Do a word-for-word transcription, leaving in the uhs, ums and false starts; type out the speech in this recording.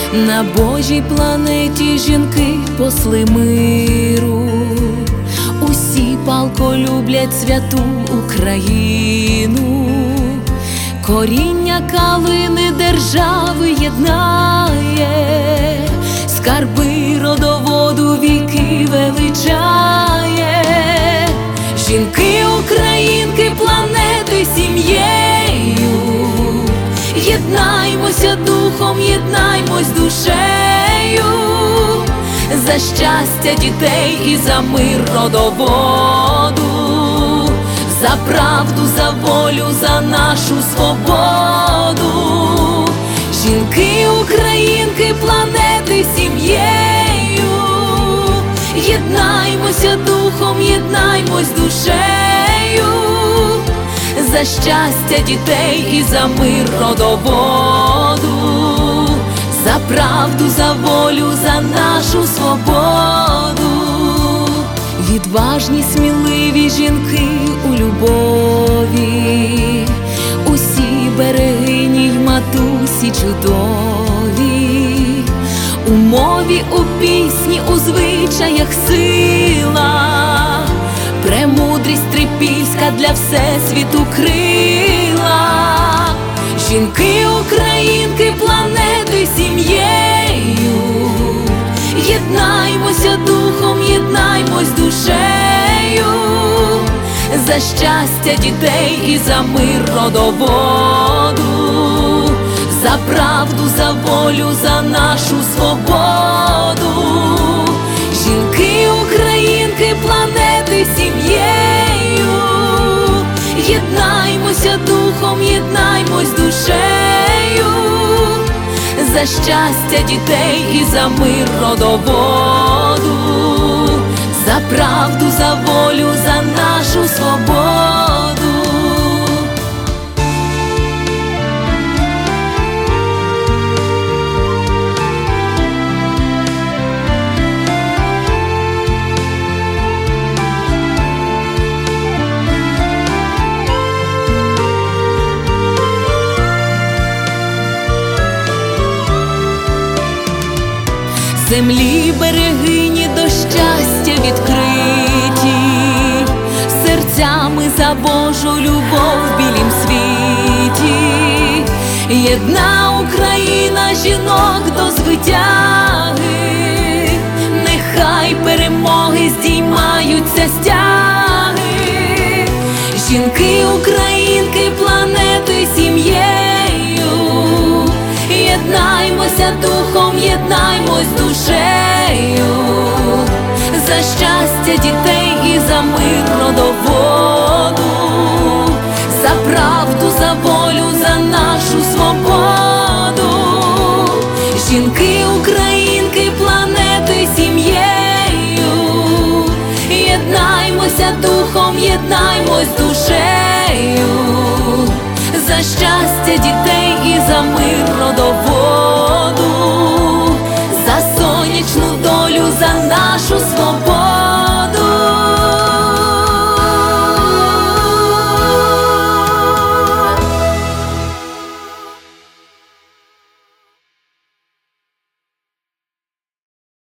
На Божій планеті жінки посли миру, усі палко люблять святу Україну. Коріння калини держави єднає, скарби родоводу віки величає. Жінки, українки, планети сім'єю, єднаймося духом, єднаймось душею, за щастя дітей і за мир родоводу, за правду, за волю, за нашу свободу. Жінки, українки, планети сім'єю, єднаймося духом, єднаймось душею, за щастя дітей і за мир родоводу, за правду, за волю, за нашу свободу. Відважні, сміливі жінки у любові, усі берегині й матусі чудові, у мові, у пісні, у звичаях сила, премудрість трипільська для всесвіту крила. Жінки, українки, планети сім'єю, єднаймося духом, єднаймось душею, за щастя дітей і за мир родоводу, за правду, за волю, за нашу свободу. Жінки, українки, планети сім'єю, єднаймося духом, єднаймось душею, за щастя дітей і за мир родоводу, за правду, за волю, за нашу свободу. Землі берегині до щастя відкриті, серцями за Божу любов в білім світі. Єдна Україна жінок до звитяги, нехай перемоги здіймаються стяги. Жінки, українки, планети сім'єю, єднаймося духом, єднаймось душею, за щастя дітей і за мир родоводу, за правду, за волю, за нашу свободу. Жінки, українки, планети сім'єю, єднаймося духом, єднаймось душею, за щастя дітей і за мир родоводу, за сонячну долю, за нашу